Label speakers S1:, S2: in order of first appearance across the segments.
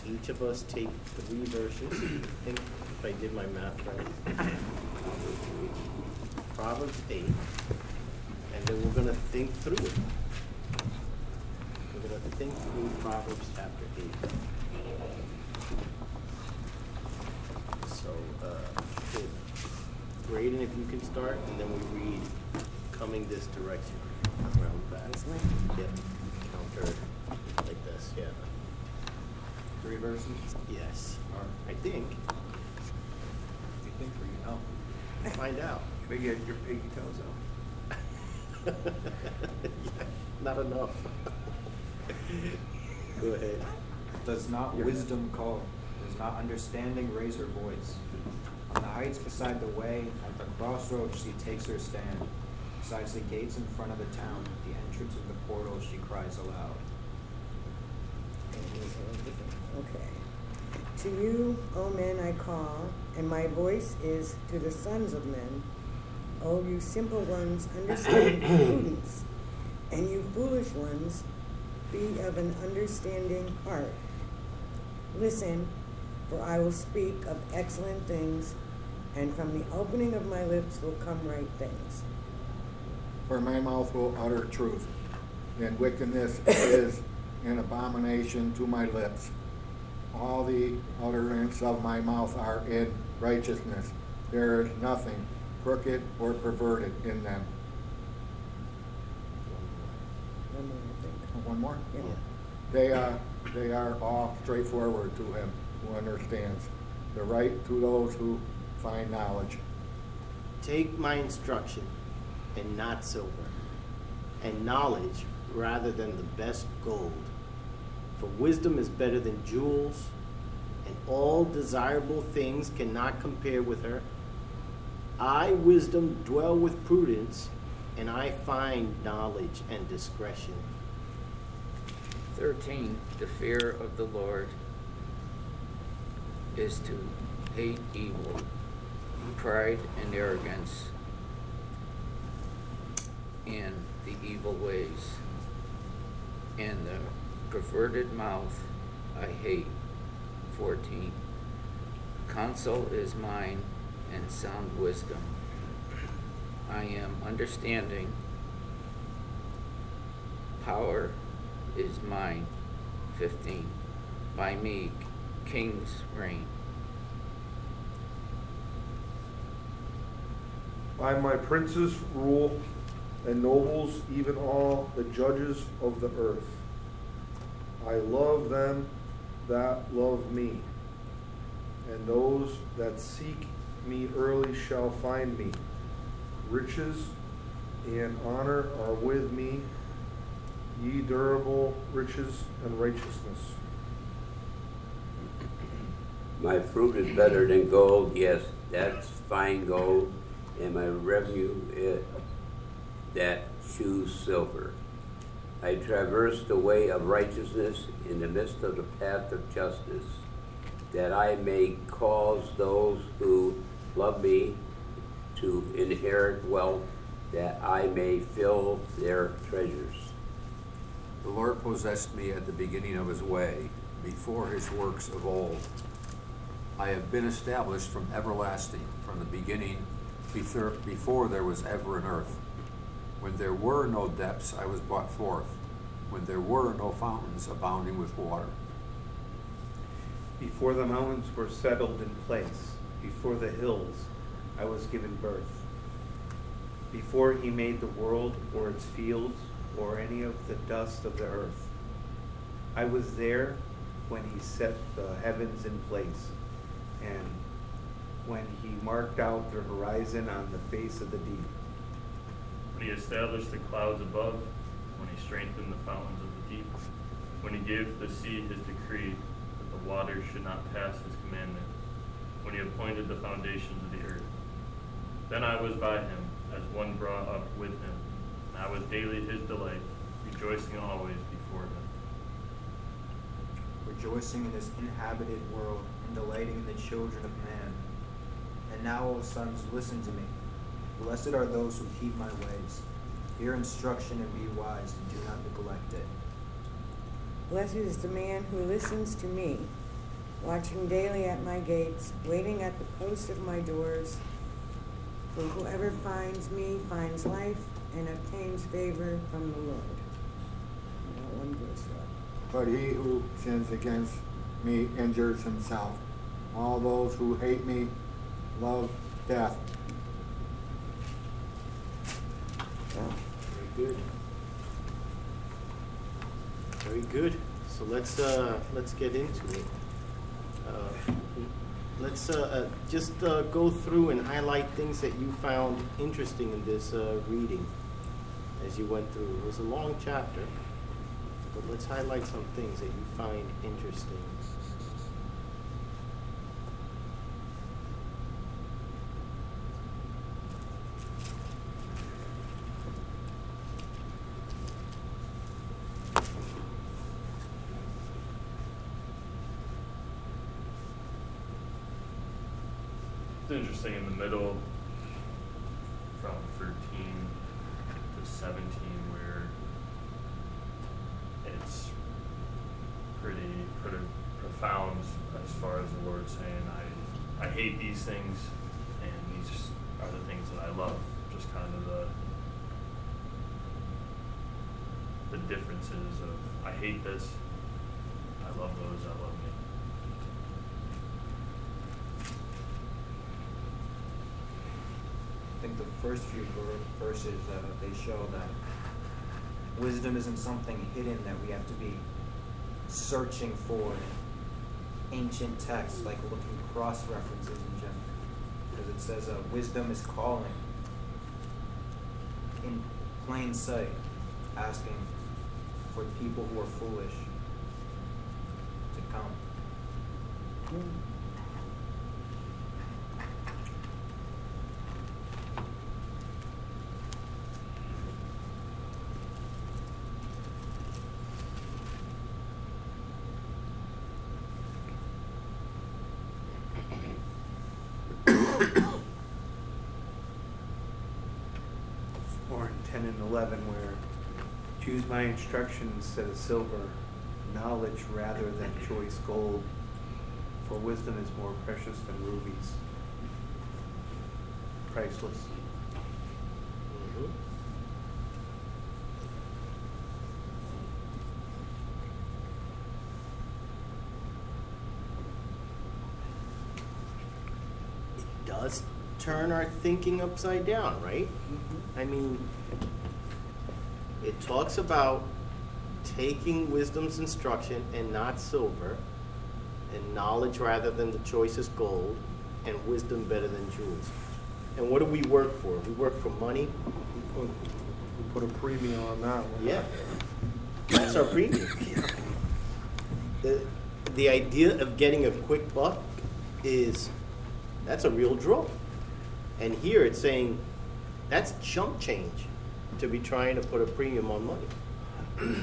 S1: each of us take 3 verses. I think if I did my math right. Proverbs 8. And then we're going to think through it. We're going to think through Proverbs chapter 8. So, if Braden, if you can start, and then we read coming this direction around back. Yeah, counter like this, yeah.
S2: 3 verses?
S1: Yes,
S2: Or
S1: I think.
S2: you think or you know?
S1: Find out.
S2: Maybe you had your piggy toes out.
S1: Yeah, not enough. Go ahead.
S3: Does not wisdom call? Does not understanding raise her voice? On the heights beside the way, at the crossroads she takes her stand. Besides the gates in front of the town, at the entrance of the portal she cries aloud.
S4: Okay. To you, O men, I call, and my voice is to the sons of men. O you simple ones, understand prudence, and you foolish ones, be of an understanding heart. Listen, for I will speak of excellent things, and from the opening of my lips will come right things.
S5: For my mouth will utter truth, and wickedness is an abomination to my lips. All the utterance of my mouth are in righteousness. There is nothing crooked or perverted in them.
S4: One more, I think.
S5: One more?
S4: Yeah.
S5: They are all straightforward to him who understands. The right to those who find knowledge.
S1: Take my instruction and not silver, and knowledge rather than the best gold. For wisdom is better than jewels, and all desirable things cannot compare with her. I, wisdom, dwell with prudence, and I find knowledge and discretion.
S6: 13. The fear of the Lord is to hate evil, pride and arrogance, and the evil ways, and the perverted mouth I hate. 14. Counsel is mine and sound wisdom. I am understanding. Power is mine. 15. By me kings reign.
S7: By my princes rule, and nobles, even all the judges of the earth. I love them that love me, and those that seek me early shall find me. Riches and honor are with me, ye durable riches and righteousness.
S8: My fruit is better than gold, yes, that's fine gold, and my revenue is that choose silver. I traverse the way of righteousness in the midst of the path of justice, that I may cause those who love me to inherit wealth, that I may fill their treasures.
S2: The Lord possessed me at the beginning of his way, before his works of old. I have been established from everlasting, from the beginning, before there was ever an earth. When there were no depths, I was brought forth, when there were no fountains abounding with water.
S9: Before the mountains were settled in place, before the hills, I was given birth. Before he made the world or its fields or any of the dust of the earth, I was there when he set the heavens in place, and when he marked out the horizon on the face of the deep.
S10: When he established the clouds above, when he strengthened the fountains of the deep, when he gave the sea his decree that the waters should not pass his commandment, when he appointed the foundations of the earth. Then I was by him as one brought up with him, and I was daily his delight, rejoicing always before him.
S3: Rejoicing in this inhabited world, and delighting in the children of man. And now, O sons, listen to me. Blessed are those who keep my ways. Hear instruction and be wise, and do not neglect it.
S4: Blessed is the man who listens to me, watching daily at my gates, waiting at the posts of my doors. For whoever finds me finds life and obtains favor from the Lord. That one verse up.
S5: But he who sins against me injures himself. All those who hate me love death.
S1: Very good. Very good. So let's get into it. Let's just go through and highlight things that you found interesting in this reading as you went through. It was a long chapter, but let's highlight some things that you find interesting.
S10: It's interesting in the middle, from 13 to 17, where it's pretty profound as far as the Lord saying, I hate these things, and these are the things that I love. Just kind of the differences of, I hate this, I love those that love me.
S3: I think the first few verses, they show that wisdom isn't something hidden that we have to be searching for in ancient texts, like looking cross references in general. Because it says wisdom is calling in plain sight, asking for people who are foolish to come.
S9: Or in 10 and 11, where choose my instruction instead of silver, knowledge rather than choice gold, for wisdom is more precious than rubies, priceless.
S1: Mhm. It does turn our thinking upside down, right? I mean, it talks about taking wisdom's instruction and not silver, and knowledge rather than the choicest gold, and wisdom better than jewels. And what do we work for? We work for money.
S7: We put a premium on that one.
S1: Yeah, that's our premium. The idea of getting a quick buck that's a real draw. And here it's saying that's chump change to be trying to put a premium on money.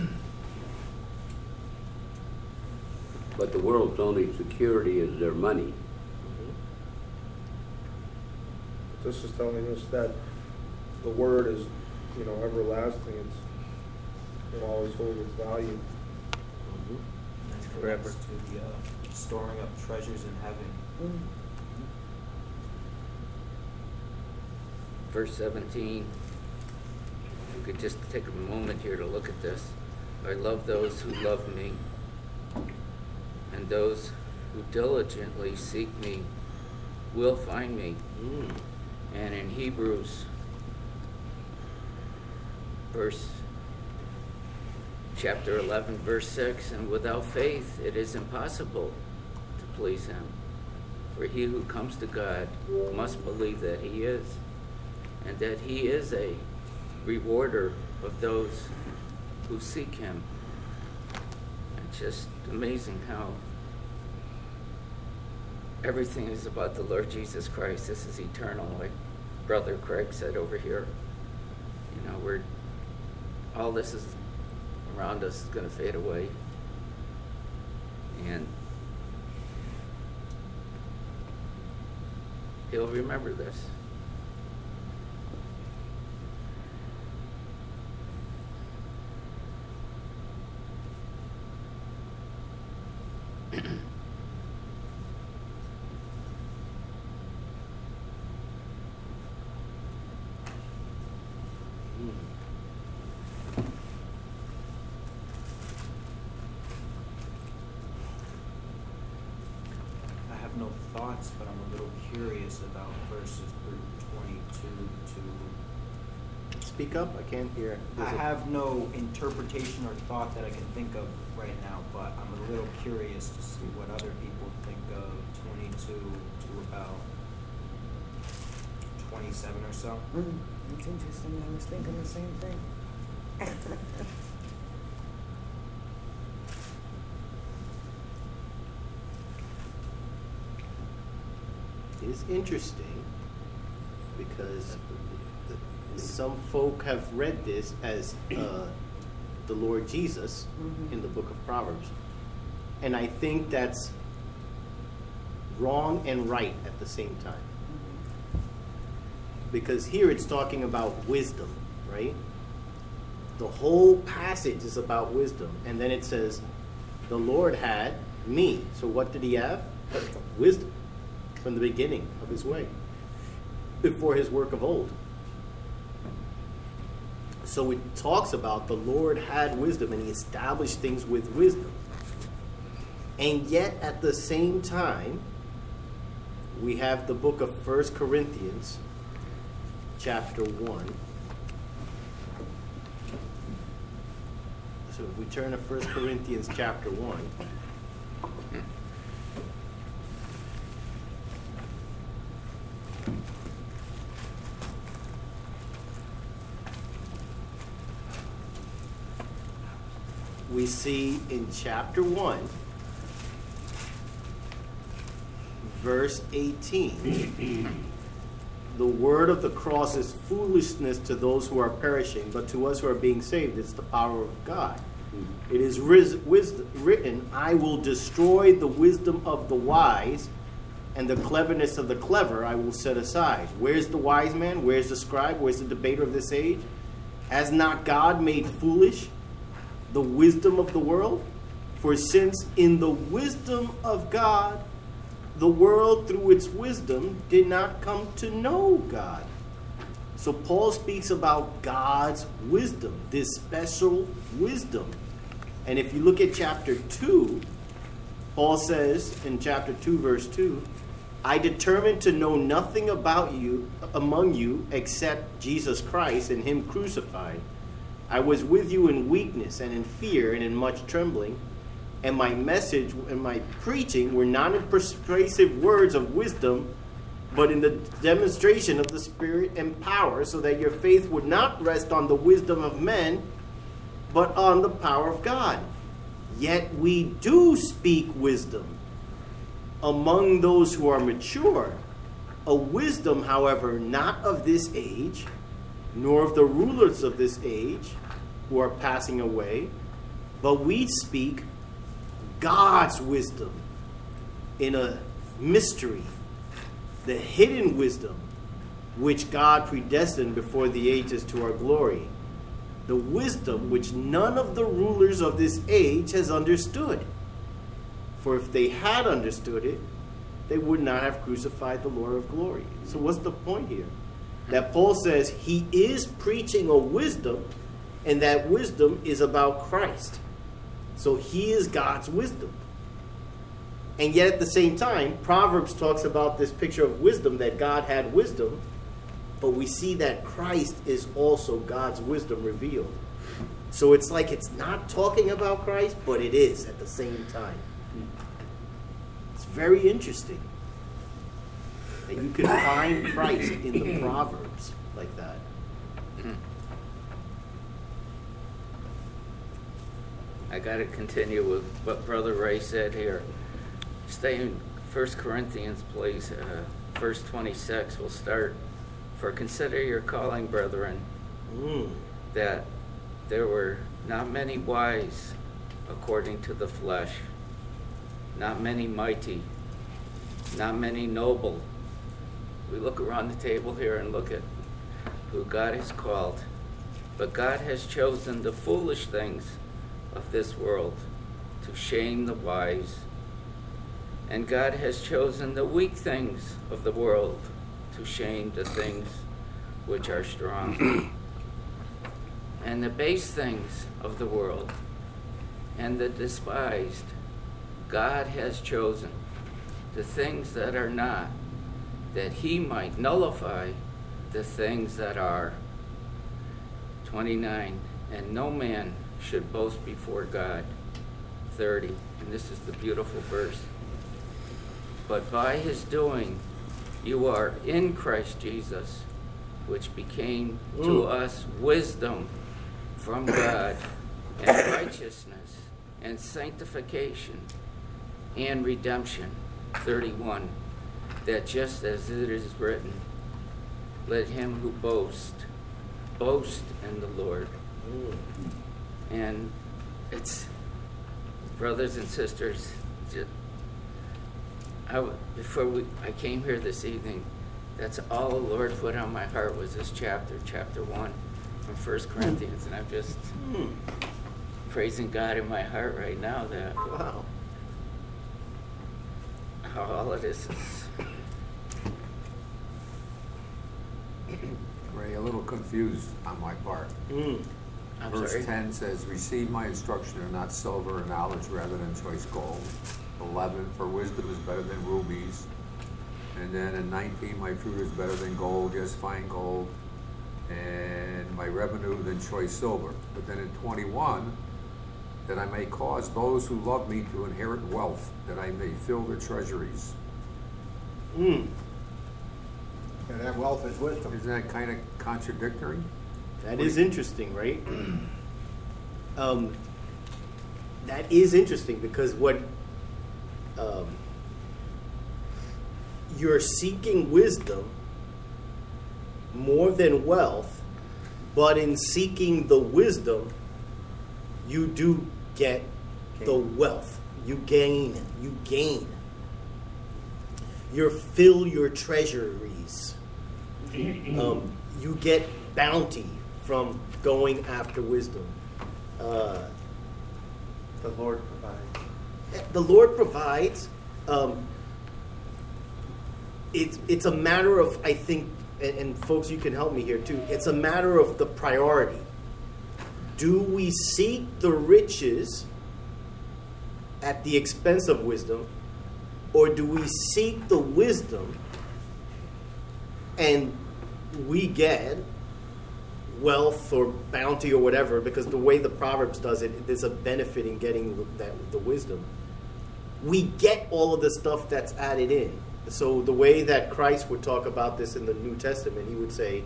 S8: But the world's only security is their money.
S7: This is telling us that the word is, everlasting. It will always hold its value.
S3: That's
S9: Forever.
S3: connects to the storing up treasures in heaven.
S6: Verse 17, you could just take a moment here to look at this. I love those who love me, and those who diligently seek me will find me. And in Hebrews, chapter 11, verse 6, and without faith it is impossible to please him. For he who comes to God must believe that he is, and that he is a rewarder of those who seek him. It's just amazing how everything is about the Lord Jesus Christ. This is eternal, like Brother Craig said over here. All this is around us is going to fade away. And he'll remember this.
S3: have no thoughts, but I'm a little curious about verses 22 to...
S1: Speak up, I can't hear.
S3: I have no interpretation or thought that I can think of right now, but I'm a little curious to see what other people think of 22 to about 27 or so.
S4: That's interesting. I was thinking the same thing.
S1: It is interesting because some folk have read this as the Lord Jesus in the book of Proverbs. And I think that's wrong and right at the same time. Because here it's talking about wisdom, right? The whole passage is about wisdom. And then it says, the Lord had me. So what did he have? Wisdom from the beginning of his way, before his work of old. So it talks about the Lord had wisdom and he established things with wisdom. And yet at the same time, we have the book of 1 Corinthians, chapter 1. So if we turn to 1 Corinthians chapter 1. We see in chapter 1, verse 18, the word of the cross is foolishness to those who are perishing, but to us who are being saved, it's the power of God. It is written, I will destroy the wisdom of the wise, and the cleverness of the clever I will set aside. Where's the wise man? Where's the scribe? Where's the debater of this age? Has not God made foolish the wisdom of the world? For since in the wisdom of God, the world through its wisdom did not come to know God. So Paul speaks about God's wisdom, this special wisdom. And if you look at chapter 2, Paul says in chapter 2, verse 2, I determined to know nothing about you among you except Jesus Christ and him crucified. I was with you in weakness and in fear and in much trembling. And my message and my preaching were not in persuasive words of wisdom, but in the demonstration of the Spirit and power, so that your faith would not rest on the wisdom of men, but on the power of God. Yet we do speak wisdom among those who are mature, a wisdom, however, not of this age, nor of the rulers of this age who are passing away, but we speak God's wisdom in a mystery, the hidden wisdom which God predestined before the ages to our glory, the wisdom which none of the rulers of this age has understood. For if they had understood it, they would not have crucified the Lord of glory. So what's the point here? That Paul says he is preaching a wisdom, and that wisdom is about Christ. So he is God's wisdom. And yet at the same time, Proverbs talks about this picture of wisdom, that God had wisdom, but we see that Christ is also God's wisdom revealed. So it's like it's not talking about Christ, but it is at the same time. It's very interesting that you can find Christ in the Proverbs like that.
S6: I got to continue with what Brother Ray said here. Stay in 1 Corinthians, please. Verse 26, we'll start. For consider your calling, brethren, that there were not many wise according to the flesh, not many mighty, not many noble. We look around the table here and look at who God has called. But God has chosen the foolish things of this world to shame the wise. And God has chosen the weak things of the world to shame the things which are strong. And the base things of the world and the despised God has chosen the things that are not, that he might nullify the things that are. 29, and no man should boast before God. 30, and this is the beautiful verse. But by his doing, you are in Christ Jesus, which became to us wisdom from God, and righteousness, and sanctification, and redemption. 31, that just as it is written, let him who boast in the Lord. And it's, brothers and sisters, I came here this evening, that's all the Lord put on my heart was this chapter 1 from 1 Corinthians, and I'm just praising God in my heart right now that
S1: Wow.
S6: how all of this is.
S2: Ray, a little confused on my part.
S6: I'm
S2: Verse
S6: sorry.
S2: 10 says, receive my instruction and not silver and knowledge rather than choice gold. 11, for wisdom is better than rubies. And then in 19, my fruit is better than gold, yes, fine gold. And my revenue than choice silver. But then in 21, that I may cause those who love me to inherit wealth, that I may fill their treasuries.
S5: And that wealth is wisdom.
S2: Isn't that kind of contradictory?
S1: That is interesting, right? That is interesting because what you're seeking wisdom more than wealth, but in seeking the wisdom, you do get the wealth. You gain. You fill your treasuries. You get bounty from going after wisdom.
S9: The Lord provides.
S1: The Lord provides. It's a matter of, I think, and folks, you can help me here too. It's a matter of the priority. Do we seek the riches at the expense of wisdom, or do we seek the wisdom and we get wealth or bounty or whatever? Because the way the Proverbs does it, there's a benefit in getting the wisdom. We get all of the stuff that's added in. So the way that Christ would talk about this in the New Testament, he would say,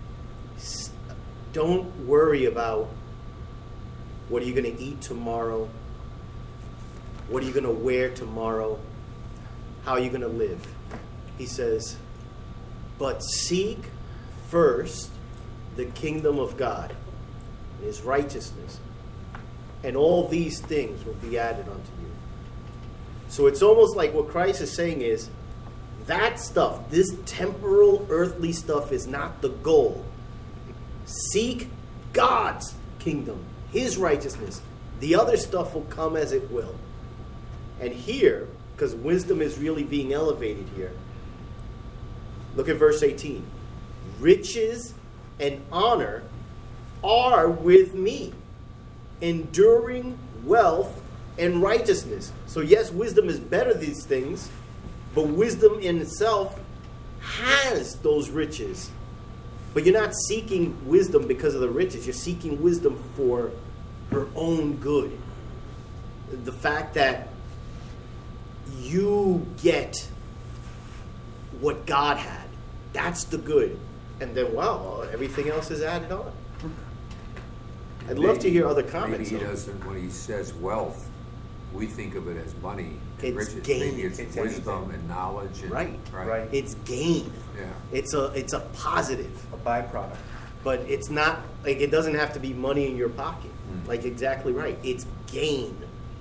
S1: don't worry about what are you going to eat tomorrow, what are you going to wear tomorrow, how are you going to live. He says, but seek first the kingdom of God and his righteousness, and all these things will be added unto you. So it's almost like what Christ is saying is, that stuff, this temporal, earthly stuff is not the goal. Seek God's kingdom, his righteousness. The other stuff will come as it will. And here, because wisdom is really being elevated here, look at verse 18. Riches and honor are with me, enduring wealth and righteousness. So yes, wisdom is better than these things, but wisdom in itself has those riches. But you're not seeking wisdom because of the riches. You're seeking wisdom for her own good. The fact that you get what God had, that's the good. And then, wow, everything else is added on. I'd love to hear other comments.
S2: Maybe he doesn't, when he says wealth, we think of it as money and
S1: It's
S2: riches.
S1: gain.
S2: Maybe it's wisdom and knowledge. And,
S1: Right. It's gain.
S2: Yeah.
S1: It's a positive.
S9: A byproduct.
S1: But it's not, like, it doesn't have to be money in your pocket. Like, exactly right. It's gain.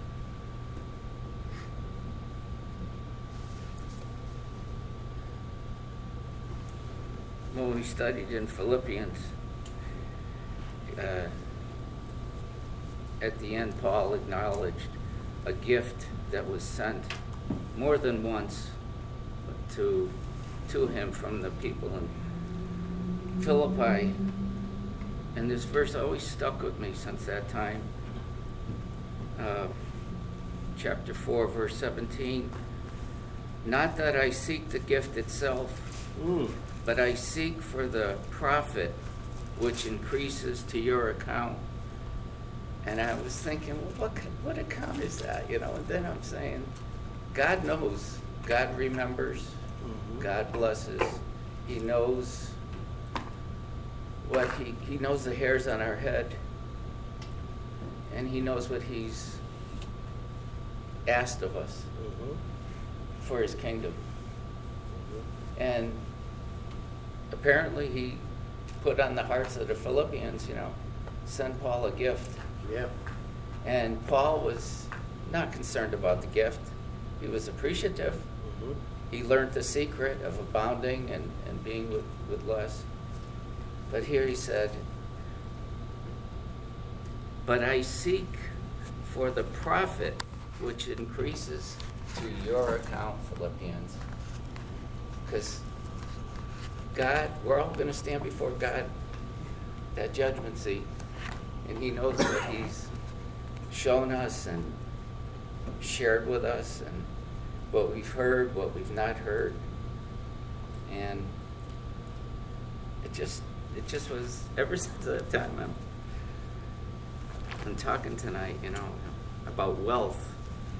S6: When we studied in Philippians, at the end, Paul acknowledged a gift that was sent more than once to him from the people in Philippi. And this verse always stuck with me since that time. Chapter 4, verse 17. Not that I seek the gift itself, but I seek for the profit which increases to your account. And I was thinking, well, what account is that? You know, and then I'm saying, God knows, God remembers, God blesses. He knows what he knows the hairs on our head, and he knows what he's asked of us for his kingdom. And apparently he put on the hearts of the Philippians, you know, send Paul a gift.
S1: Yeah.
S6: And Paul was not concerned about the gift. He was appreciative. He learned the secret of abounding and being with less. But here he said, but I seek for the profit which increases to your account, Philippians. Because God, we're all going to stand before God, that judgment seat. And he knows what he's shown us and shared with us and what we've heard, what we've not heard. And it just was, ever since that time I'm talking tonight, you know, about wealth.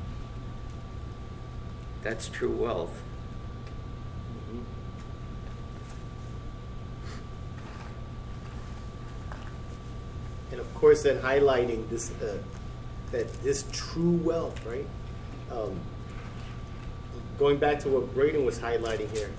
S6: That's true wealth.
S1: And of course, then highlighting this, that this true wealth, right? Going back to what Braden was highlighting here,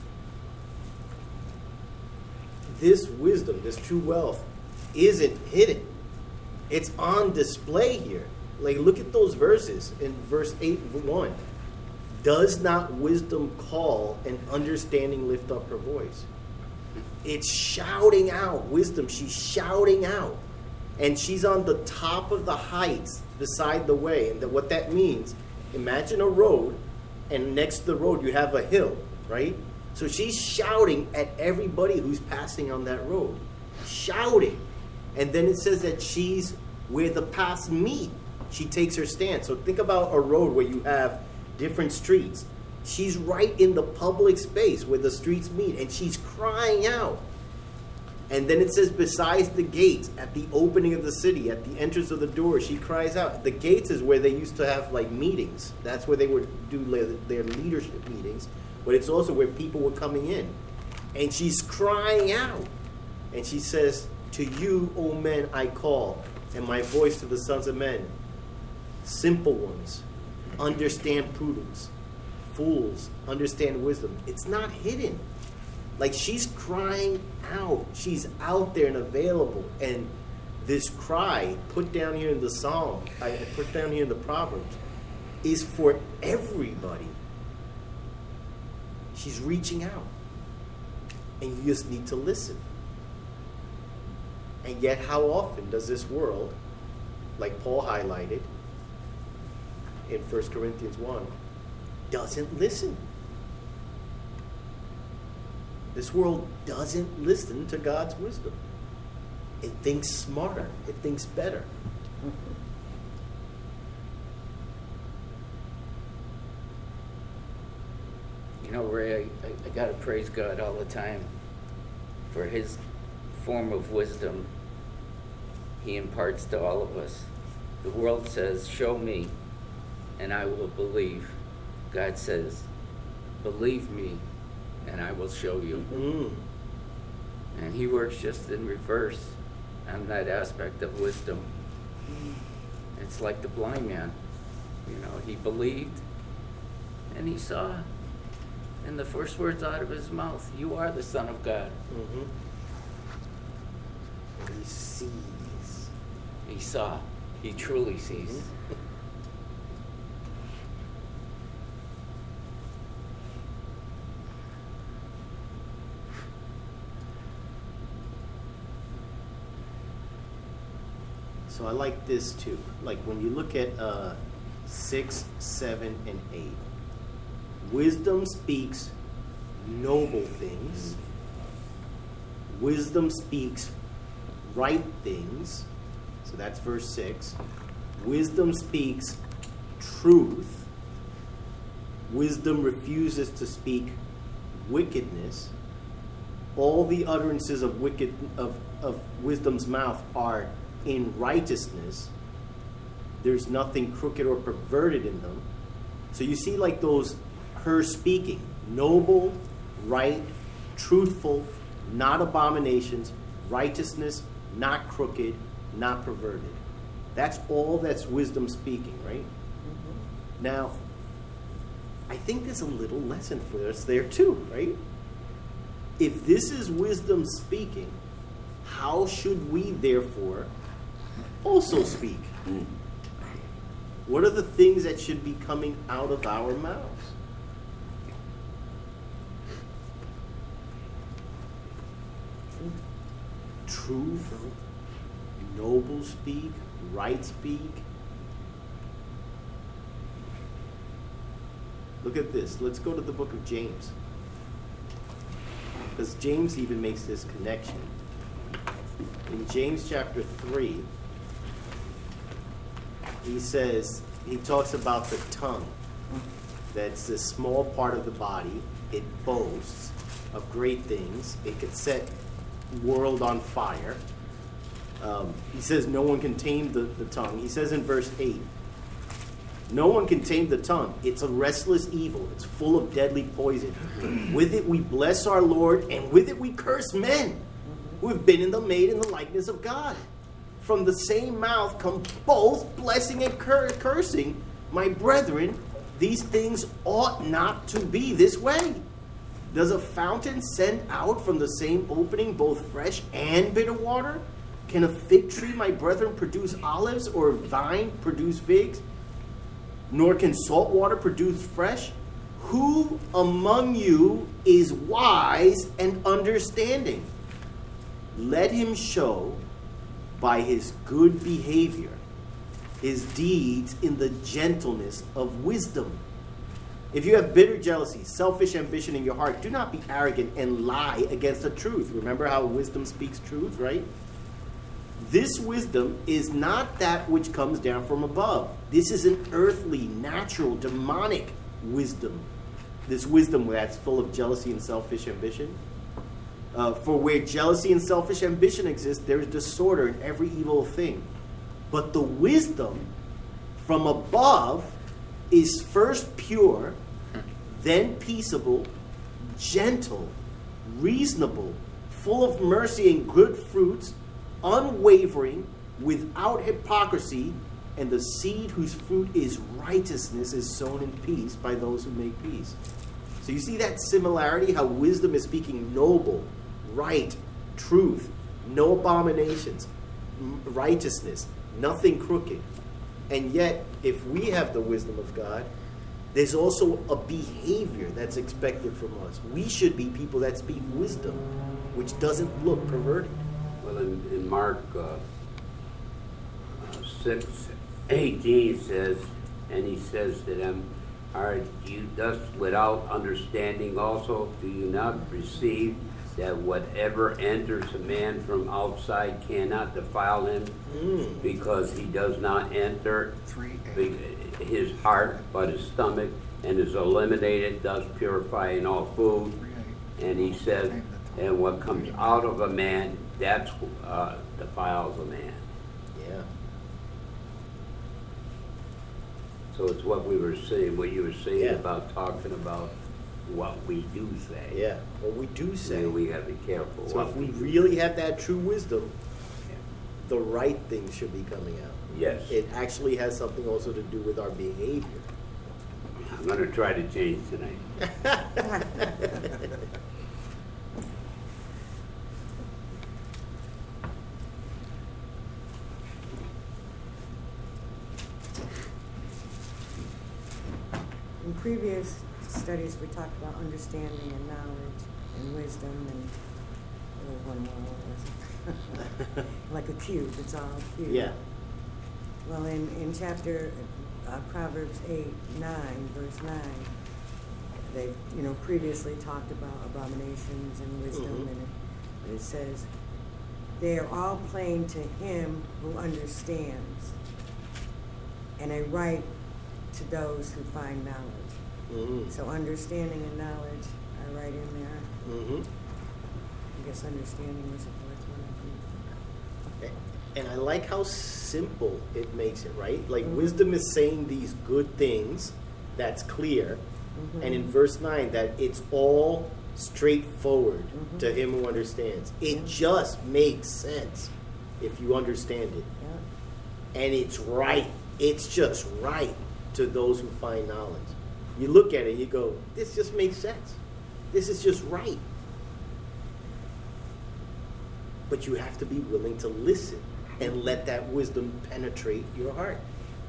S1: this wisdom, this true wealth, isn't hidden. It's on display here. Like, look at those verses in verse 8:1. Does not wisdom call and understanding lift up her voice? It's shouting out wisdom. She's shouting out. And she's on the top of the heights beside the way. And what that means, imagine a road, and next to the road you have a hill, right? So she's shouting at everybody who's passing on that road. Shouting. And then it says that she's where the paths meet. She takes her stand. So think about a road where you have different streets. She's right in the public space where the streets meet, and she's crying out. And then it says, besides the gates, at the opening of the city, at the entrance of the door, she cries out. The gates is where they used to have like meetings. That's where they would do their leadership meetings. But it's also where people were coming in. And she's crying out. And she says, to you, O men, I call, and my voice to the sons of men. Simple ones, understand prudence. Fools, understand wisdom. It's not hidden. Like, she's crying out. She's out there and available. And this cry, put down here in the Psalm, I put down here in the Proverbs, is for everybody. She's reaching out. And you just need to listen. And yet, how often does this world, like Paul highlighted in 1 Corinthians 1, doesn't listen? This world doesn't listen to God's wisdom. It thinks smarter. It thinks better.
S6: You know, Ray, I got to praise God all the time for his form of wisdom he imparts to all of us. The world says, show me, and I will believe. God says, believe me, and I will show you. And he works just in reverse on that aspect of wisdom. It's like the blind man. You know, he believed and he saw. And the first words out of his mouth, you are the Son of God.
S1: And he sees.
S6: He saw. He truly sees.
S1: So I like this too. Like when you look at 6, 7, and 8. Wisdom speaks noble things. Wisdom speaks right things. So that's verse 6. Wisdom speaks truth. wisdom refuses to speak wickedness, all the utterances of wisdom's mouth are in righteousness. There's nothing crooked or perverted in them. So you see, like those, her speaking, noble, right, truthful, not abominations, righteousness, not crooked, not perverted. That's all that's wisdom speaking, right? Mm-hmm. Now, I think there's a little lesson for us there too, right? If this is wisdom speaking, how should we therefore also speak? What are the things that should be coming out of our mouths? Truth, noble speak, right speak. Look at this. Let's go to the book of James. Because James even makes this connection. In James chapter 3, he talks about the tongue. That's this small part of the body. It boasts of great things. It could set the world on fire. He says no one can tame the tongue. He says in verse 8, no one can tame the tongue. It's a restless evil. It's full of deadly poison. With it we bless our Lord, and with it we curse men who have been made in the likeness of God. From the same mouth come both blessing and cursing. My brethren, these things ought not to be this way. Does a fountain send out from the same opening both fresh and bitter water? Can a fig tree, my brethren, produce olives, or a vine produce figs? Nor can salt water produce fresh. Who among you is wise and understanding? Let him show by his good behavior his deeds in the gentleness of wisdom. If you have bitter jealousy, selfish ambition in your heart, do not be arrogant and lie against the truth. Remember how wisdom speaks truth, right? This wisdom is not that which comes down from above. This is an earthly, natural, demonic wisdom. This wisdom that's full of jealousy and selfish ambition. For where jealousy and selfish ambition exist, there is disorder in every evil thing. But the wisdom from above is first pure, then peaceable, gentle, reasonable, full of mercy and good fruits, unwavering, without hypocrisy, and the seed whose fruit is righteousness is sown in peace by those who make peace. So you see that similarity, how wisdom is speaking noble, right, truth, no abominations, righteousness, nothing crooked. And yet, if we have the wisdom of God, there's also a behavior that's expected from us. We should be people that speak wisdom, which doesn't look perverted.
S8: Well, in Mark 6:18 says, and he says to them, are you thus without understanding also? Do you not perceive that whatever enters a man from outside cannot defile him, because he does not enter his heart, but his stomach, and is eliminated, thus purifying all food. And he says, and what comes out of a man, that's defiles a man.
S1: Yeah.
S8: So it's what we were saying, what you were saying
S1: Yeah.
S8: about talking about what we do say.
S1: Yeah, what we do say.
S8: So we have to be careful.
S1: So
S8: what
S1: if we
S8: do.
S1: really have that true wisdom, the right things should be coming out.
S8: Yes.
S1: It actually has something also to do with our behavior.
S8: I'm going to try to change tonight.
S4: In previous studies, we talked about understanding and knowledge and wisdom, and there was one more, what was it? Like a cube, it's all a cube.
S1: Yeah.
S4: Well, in chapter Proverbs 8:9, verse 9, they previously talked about abominations and wisdom, and it says, they are all plain to him who understands, and a right to those who find knowledge.
S1: Mm-hmm.
S4: So understanding and knowledge are right in there.
S1: Mm-hmm.
S4: I guess understanding is the fourth one.
S1: And I like how simple it makes it, right? Like wisdom is saying these good things, that's clear. And in verse 9, that it's all straightforward to him who understands. It just makes sense if you understand it.
S4: Yeah.
S1: And it's right. It's just right to those who find knowledge. You look at it, you go, this just makes sense. This is just right. But you have to be willing to listen and let that wisdom penetrate your heart.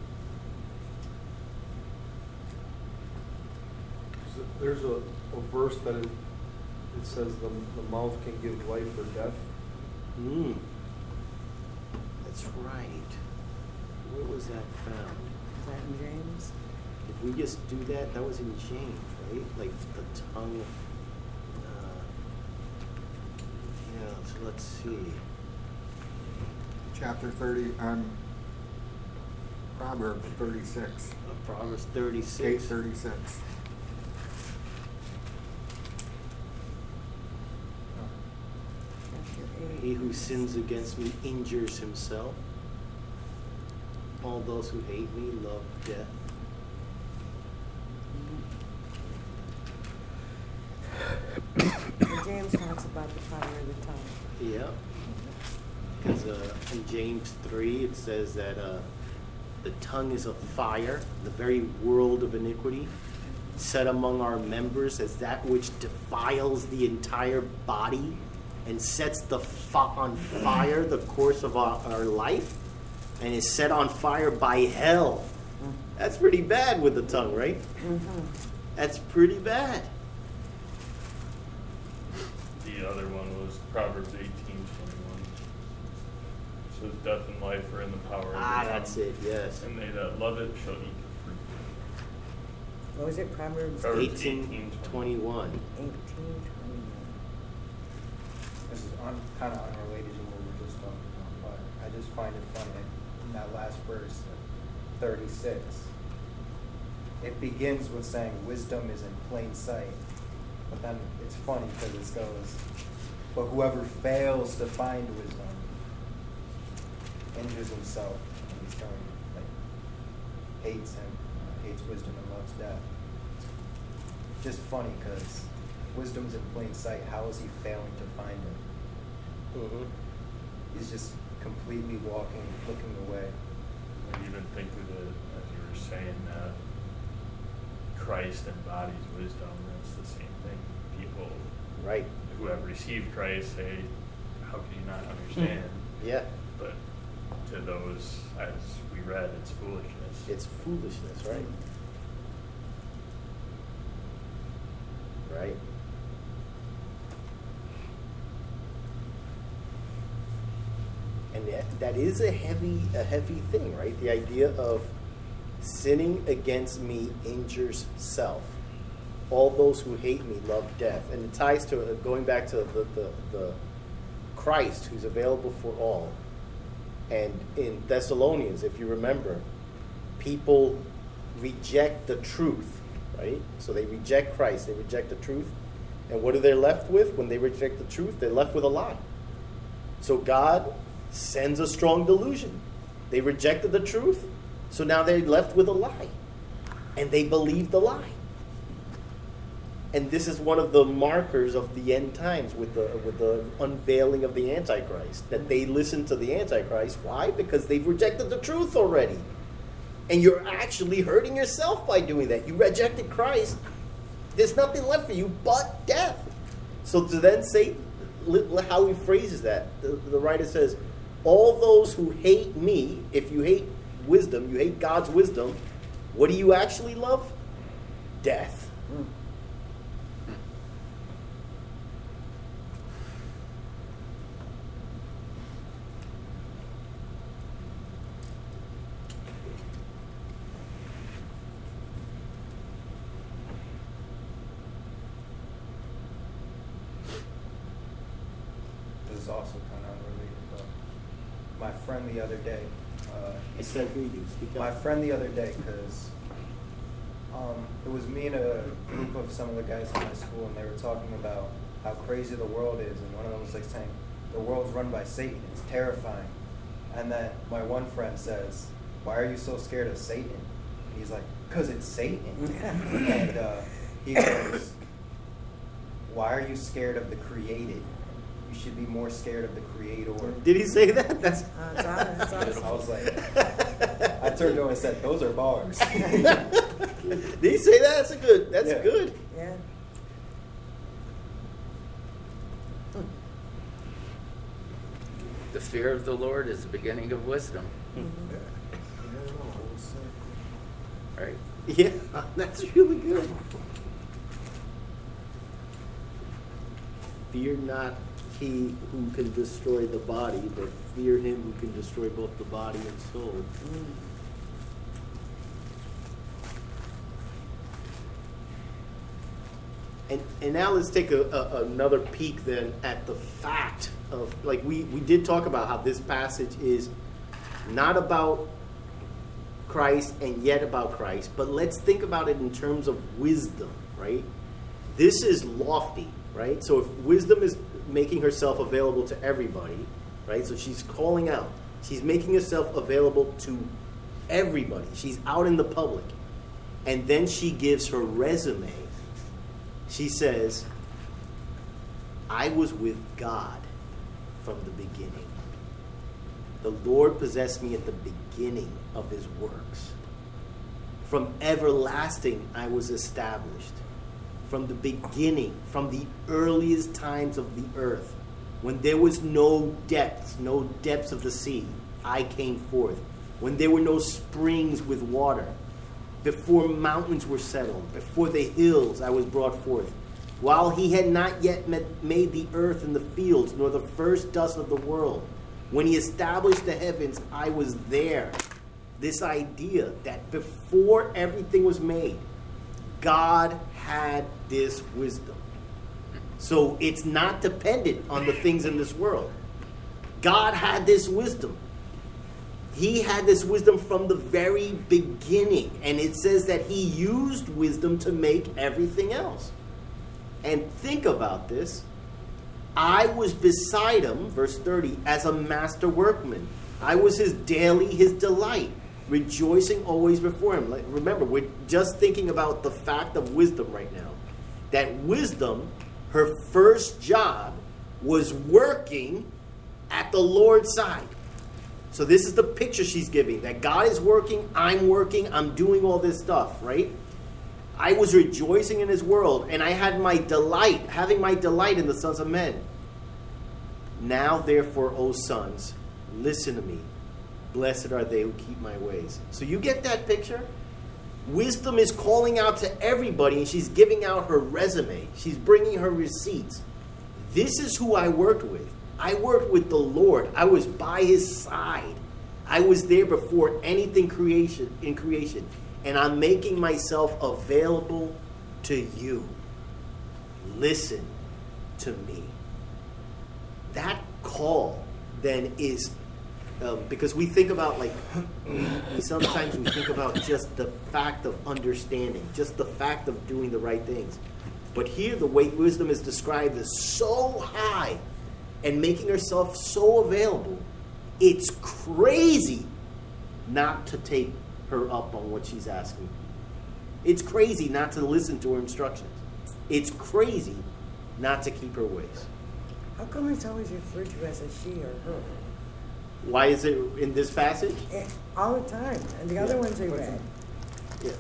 S7: There's a verse that it says the mouth can give life or death.
S1: That's right. Where was that found?
S4: Is that in James?
S1: If we just do that, that was in James, right? Like the tongue. Yeah, so let's see.
S5: Chapter 30 on Proverbs 36.
S1: Proverbs 36.
S5: 8:36.
S4: Chapter 8.
S1: He who sins against me injures himself. All those who hate me love death.
S4: And James talks about the power of the tongue.
S1: Yeah. Because in James 3, it says that the tongue is a fire, the very world of iniquity, set among our members as that which defiles the entire body and sets on fire the course of our life and is set on fire by hell. That's pretty bad with the tongue, right? That's pretty bad.
S10: The other one was Proverbs 18:21. It says, death and life are in the power of the tongue.
S1: That's it, yes.
S10: And they that love it shall eat the fruit.
S4: What was it? Proverbs
S10: Proverbs
S1: 18:21.
S4: 18:21.
S3: This is kind of unrelated to what we were just talking about, but I just find it funny in that last verse, 36. It begins with saying wisdom is in plain sight, but then it's funny because it goes, but whoever fails to find wisdom injures himself, and he's telling you, like, hates wisdom and loves death. It's just funny because wisdom's in plain sight. How is he failing to find it? He's just completely walking, looking away.
S10: I even think of it as you were saying that Christ embodies wisdom. That's the same thing. People
S1: Right.
S10: who have received Christ say, how can you not understand?
S1: Yeah.
S10: But to those, as we read, it's foolishness.
S1: It's foolishness, right? Right. And that is a heavy thing, right? The idea of sinning against me injures self. All those who hate me love death. And it ties to going back to the Christ who's available for all. And in Thessalonians, if you remember, people reject the truth, right? So they reject Christ, they reject the truth. And what are they left with? When they reject the truth, they're left with a lie. So God sends a strong delusion. They rejected the truth, so now they're left with a lie. And they believe the lie. And this is one of the markers of the end times with the unveiling of the Antichrist, that they listen to the Antichrist. Why? Because they've rejected the truth already. And you're actually hurting yourself by doing that. You rejected Christ. There's nothing left for you but death. So to then say how he phrases that, the writer says, all those who hate me, if you hate wisdom, you hate God's wisdom, what do you actually love? Death.
S3: This is also kind of unrelated, but my friend the other day,
S1: I said greetings. Speak
S3: my
S1: up.
S3: friend the other day, because It was me and a group of some of the guys in my school, and they were talking about how crazy the world is, and one of them was like saying, the world's run by Satan, it's terrifying. And then my one friend says, why are you so scared of Satan? And he's like, because it's Satan. And he goes, why are you scared of the created? You should be more scared of the creator.
S1: Did he say that? That's
S4: That's awesome.
S3: I was like, I turned to him and said, those are bars.
S1: Did he say that? That's a good. That's
S3: Yeah.
S1: good.
S4: Yeah.
S6: The fear of the Lord is the beginning of wisdom. Right?
S1: Yeah, that's really good. Fear not he who can destroy the body, but fear him who can destroy both the body and soul. And now let's take another peek then at the fact of, like we did talk about how this passage is not about Christ and yet about Christ, but let's think about it in terms of wisdom, right? This is lofty, right? So if wisdom is making herself available to everybody, right? So she's calling out. She's making herself available to everybody. She's out in the public. And then she gives her resume. She says, I was with God from the beginning. The Lord possessed me at the beginning of his works. From everlasting I was established. From the beginning, from the earliest times of the earth, when there was no depths of the sea, I came forth. When there were no springs with water, before mountains were settled, before the hills I was brought forth. While he had not yet made the earth and the fields, nor the first dust of the world, when he established the heavens, I was there. This idea that before everything was made, God had this wisdom. So it's not dependent on the things in this world. God had this wisdom. He had this wisdom from the very beginning. And it says that he used wisdom to make everything else. And think about this. I was beside him, verse 30, as a master workman. I was his delight, rejoicing always before him. Like, remember, we're just thinking about the fact of wisdom right now. That wisdom, her first job, was working at the Lord's side. So this is the picture she's giving, that God is working, I'm doing all this stuff, right? I was rejoicing in his world, and I had having my delight in the sons of men. Now, therefore, O sons, listen to me. Blessed are they who keep my ways. So you get that picture? Wisdom is calling out to everybody, and she's giving out her resume. She's bringing her receipts. This is who I worked with. I worked with the Lord. I was by his side. I was there before anything in creation. And I'm making myself available to you. Listen to me. That call then is, because we think about sometimes we think about just the fact of understanding, just the fact of doing the right things. But here the way wisdom is described is so high and making herself so available, it's crazy not to take her up on what she's asking. It's crazy not to listen to her instructions. It's crazy not to keep her ways.
S4: How come it's always referred to as a she or her?
S1: Why is it in this passage?
S4: All the time. And the other ones we read.
S1: Yeah.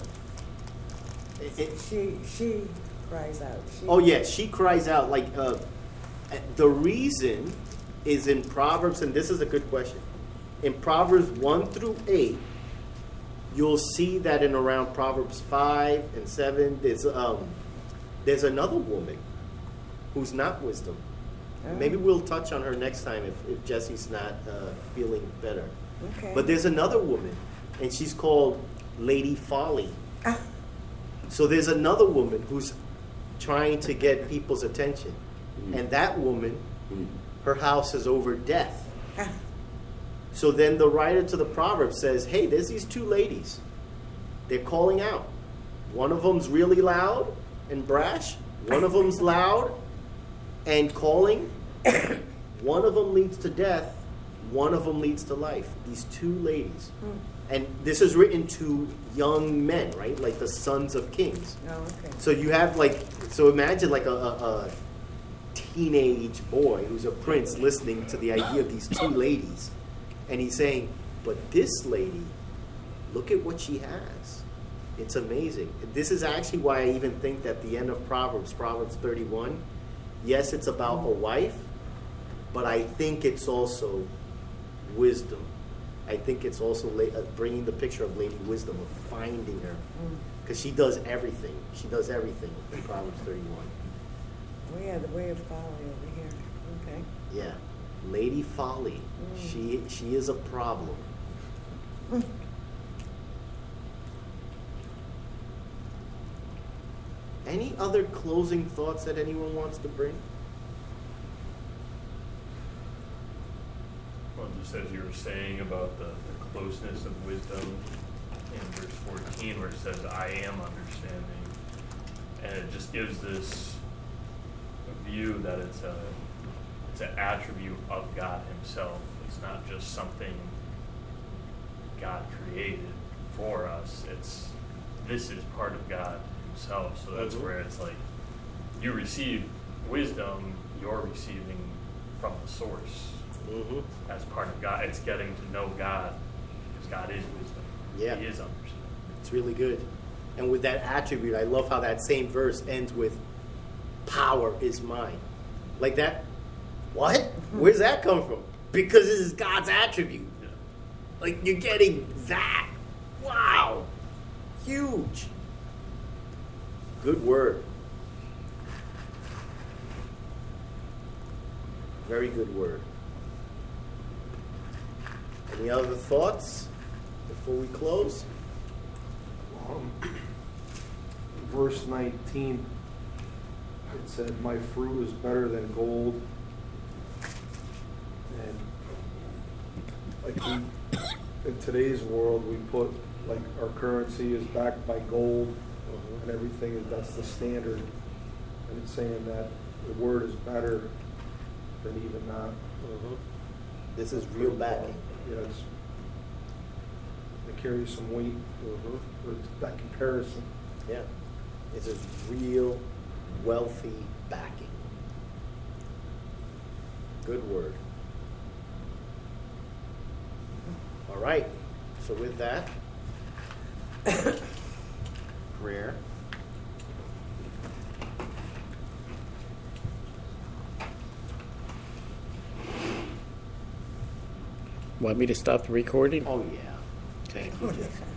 S4: She cries out.
S1: She cries out. The reason is in Proverbs, and this is a good question. In Proverbs 1 through 8, you'll see that in around Proverbs 5 and 7, there's another woman who's not wisdom.
S4: Oh.
S1: Maybe we'll touch on her next time if Jesse's not feeling better.
S4: Okay.
S1: But there's another woman, and she's called Lady Folly.
S4: Ah.
S1: So there's another woman who's trying to get people's attention. And that woman, her house is over death.
S4: Ah.
S1: So then the writer to the Proverbs says, hey, there's these two ladies. They're calling out. One of them's really loud and brash. One of them's loud and calling. One of them leads to death. One of them leads to life. These two ladies. And this is written to young men, right? Like the sons of kings.
S4: Oh, okay.
S1: So you have so imagine like a teenage boy who's a prince listening to the idea of these two ladies. And he's saying, but this lady, look at what she has. It's amazing. This is actually why I even think that the end of Proverbs 31, yes, it's about a wife, but I think it's also wisdom. I think it's also bringing the picture of Lady Wisdom, of finding her. Because she does everything. She does everything in Proverbs 31.
S4: Oh yeah, the way of folly over here. Okay.
S1: Yeah. Lady Folly. She is a problem. Any other closing thoughts that anyone wants to bring?
S10: Well, just as you were saying about the closeness of wisdom in verse 14 where it says, I am understanding. And it just gives this view that it's an attribute of God himself. It's not just something God created for us. This is part of God himself. So that's where it's like you receive wisdom, you're receiving from the source. As part of God. It's getting to know God because God is wisdom.
S1: Yeah.
S10: He is understanding.
S1: It's really good. And with that attribute, I love how that same verse ends with, power is mine. Like that, what? Where's that come from? Because this is God's attribute.
S10: Yeah.
S1: Like, you're getting that. Wow. Huge. Good word. Very good word. Any other thoughts before we close?
S7: Verse 19, it said, my fruit is better than gold. And like in today's world, we put, like, our currency is backed by gold and everything, that's the standard. And it's saying that the word is better than even that.
S1: This is real backing.
S7: Yeah, it carries some weight with that comparison.
S1: Yeah. It's a real wealthy backing. Good word. All right. So with that, prayer.
S11: Want me to stop the recording?
S1: Oh, yeah. Thank you, Jessica.